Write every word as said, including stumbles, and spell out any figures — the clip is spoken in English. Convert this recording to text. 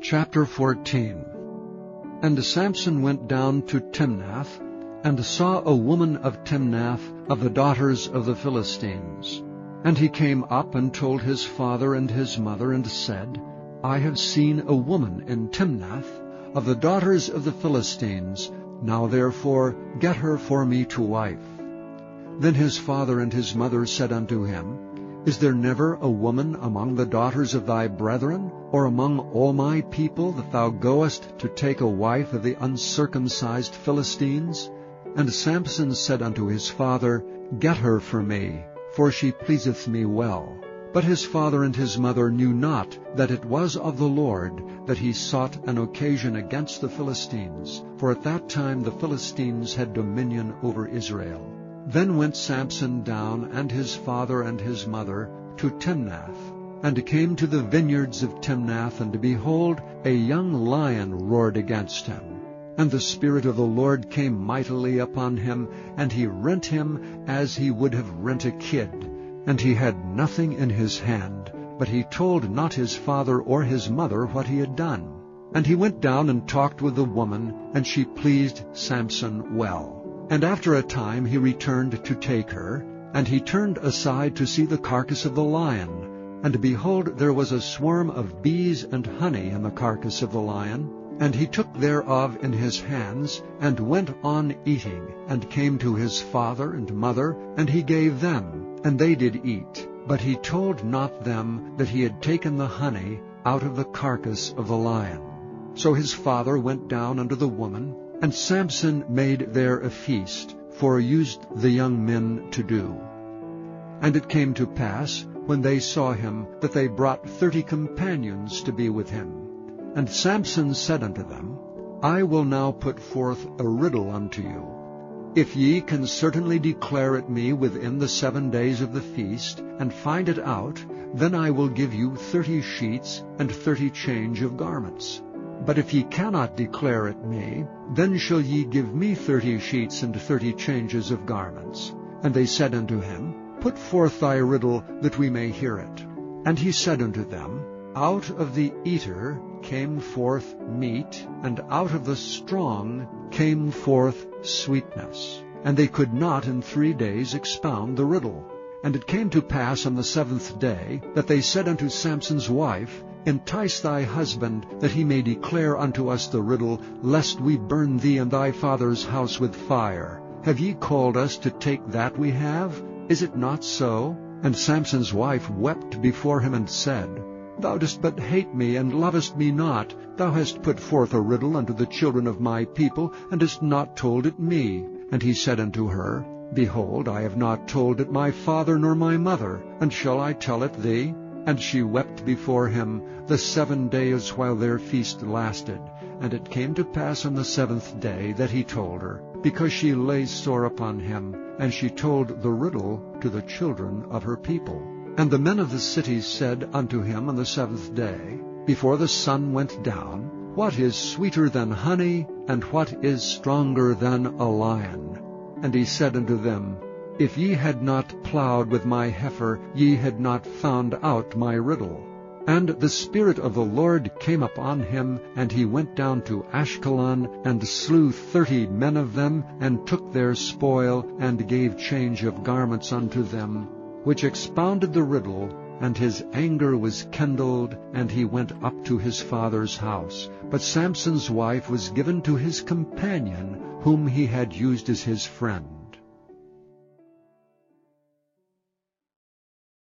Chapter fourteen. And Samson went down to Timnath, and saw a woman of Timnath of the daughters of the Philistines. And he came up and told his father and his mother, and said, I have seen a woman in Timnath of the daughters of the Philistines. Now therefore get her for me to wife. Then his father and his mother said unto him, Is there never a woman among the daughters of thy brethren, or among all my people, that thou goest to take a wife of the uncircumcised Philistines? And Samson said unto his father, Get her for me, for she pleaseth me well. But his father and his mother knew not that it was of the Lord that he sought an occasion against the Philistines, for at that time the Philistines had dominion over Israel. Then went Samson down, and his father and his mother, to Timnath, and came to the vineyards of Timnath, and behold, a young lion roared against him. And the Spirit of the Lord came mightily upon him, and he rent him as he would have rent a kid. And he had nothing in his hand, but he told not his father or his mother what he had done. And he went down and talked with the woman, and she pleased Samson well. And after a time he returned to take her, and he turned aside to see the carcass of the lion. And behold, there was a swarm of bees and honey in the carcass of the lion. And he took thereof in his hands, and went on eating, and came to his father and mother, and he gave them, and they did eat. But he told not them that he had taken the honey out of the carcass of the lion. So his father went down unto the woman, and Samson made there a feast, for used the young men to do. And it came to pass, when they saw him, that they brought thirty companions to be with him. And Samson said unto them, I will now put forth a riddle unto you. If ye can certainly declare it me within the seven days of the feast, and find it out, then I will give you thirty sheets and thirty change of garments. But if ye cannot declare it me, then shall ye give me thirty sheets and thirty changes of garments. And they said unto him, Put forth thy riddle, that we may hear it. And he said unto them, Out of the eater came forth meat, and out of the strong came forth sweetness. And they could not in three days expound the riddle. And it came to pass on the seventh day, that they said unto Samson's wife, Entice thy husband, that he may declare unto us the riddle, lest we burn thee and thy father's house with fire. Have ye called us to take that we have? Is it not so? And Samson's wife wept before him, and said, Thou dost but hate me, and lovest me not. Thou hast put forth a riddle unto the children of my people, and hast not told it me. And he said unto her, Behold, I have not told it my father nor my mother, and shall I tell it thee? And she wept before him the seven days while their feast lasted. And it came to pass on the seventh day that he told her, because she lay sore upon him, and she told the riddle to the children of her people. And the men of the city said unto him on the seventh day, before the sun went down, What is sweeter than honey, and what is stronger than a lion? And he said unto them, If ye had not plowed with my heifer, ye had not found out my riddle. And the Spirit of the Lord came upon him, and he went down to Ashkelon, and slew thirty men of them, and took their spoil, and gave change of garments unto them, which expounded the riddle. And his anger was kindled, and he went up to his father's house. But Samson's wife was given to his companion, whom he had used as his friend.